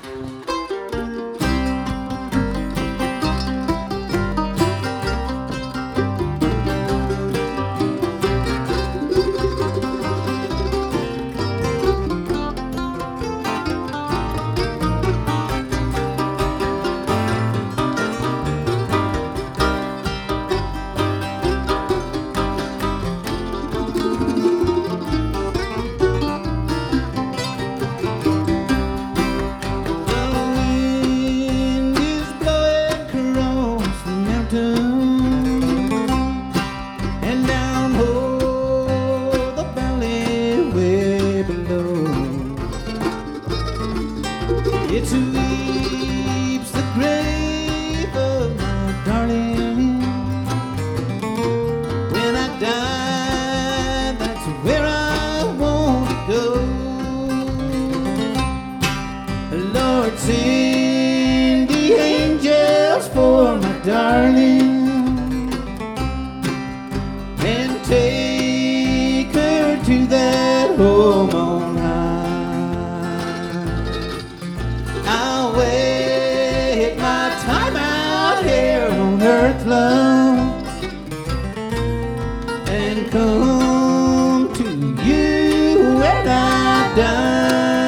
It sweeps the grave of my darling. When I die, that's where I want to go. Lord, send the angels for my darling and take her to that home on high. I'll wait my time out here on earth, love, and come to you when I die.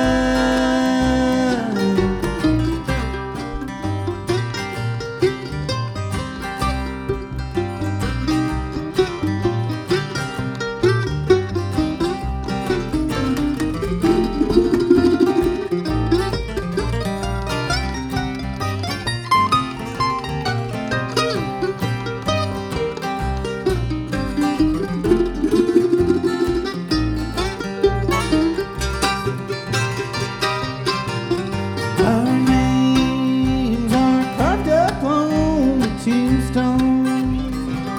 Our names are carved up on the tombstone.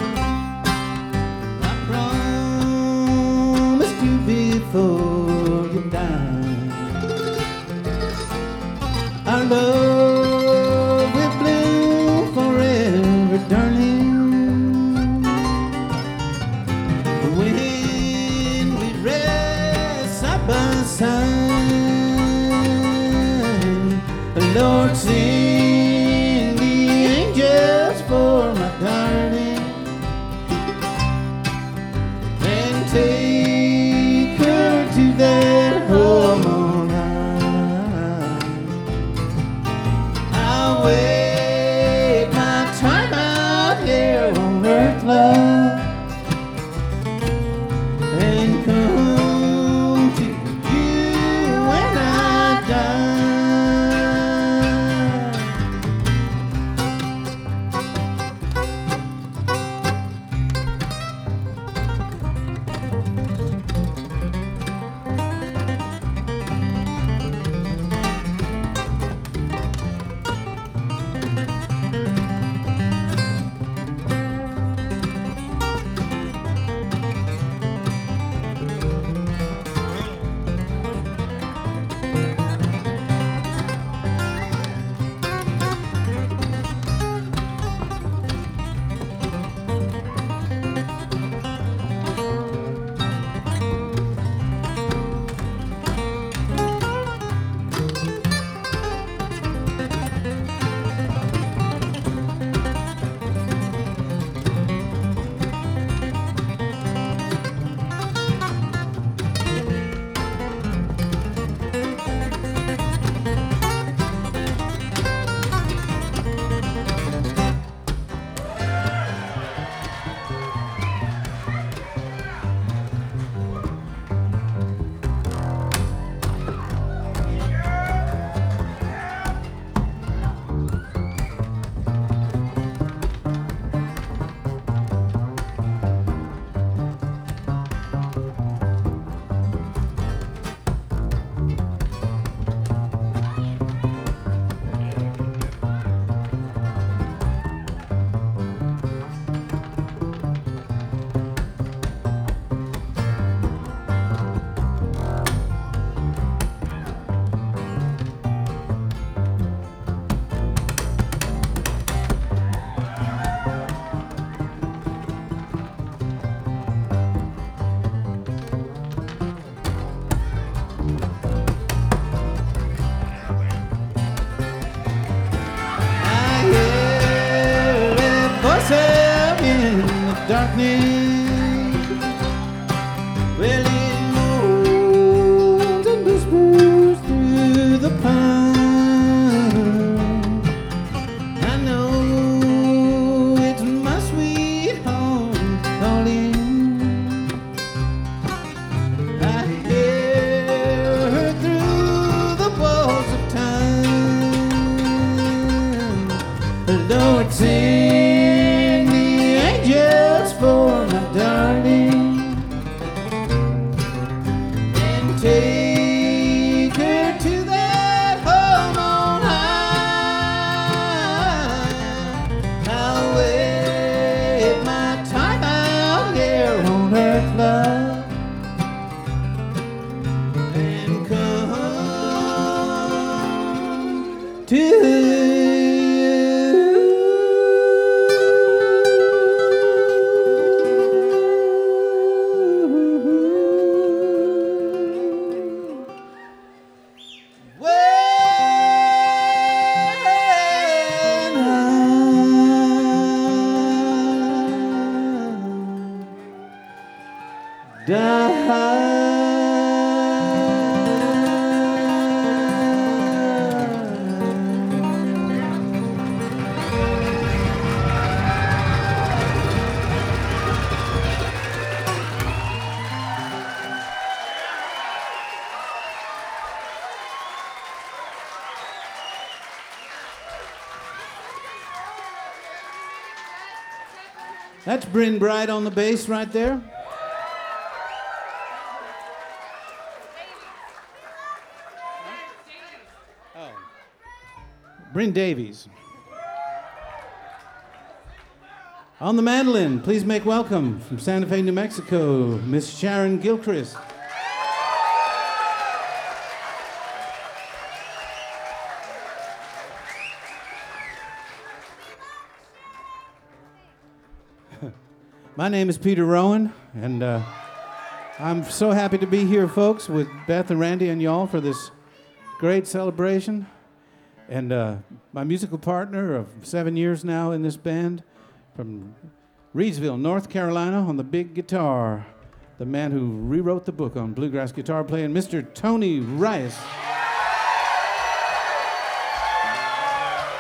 I promised you before you died. Our love will bloom forever, darling. When we rest side by side, Lord, send the angels for my darling and take her to that home on high. I'll wait my time out here on earth, love, and come to you when I die. lightning. Well, it moans and whispers through the pine. I know it's my sweet home calling. I hear her through the walls of time. Lord, sing the angels for my darling. Take her to that home on high. I'll wait my time out here on earth, love, and come to you. That's Bryn Bright on the bass right there. Oh. Bryn Davies. On the mandolin, please make welcome from Santa Fe, New Mexico, Miss Sharon Gilchrist. My name is Peter Rowan, and I'm so happy to be here, folks, with Beth and Randy and y'all for this great celebration. And my musical partner of 7 years now in this band from Reidsville, North Carolina, on the big guitar, the man who rewrote the book on bluegrass guitar playing, Mr. Tony Rice.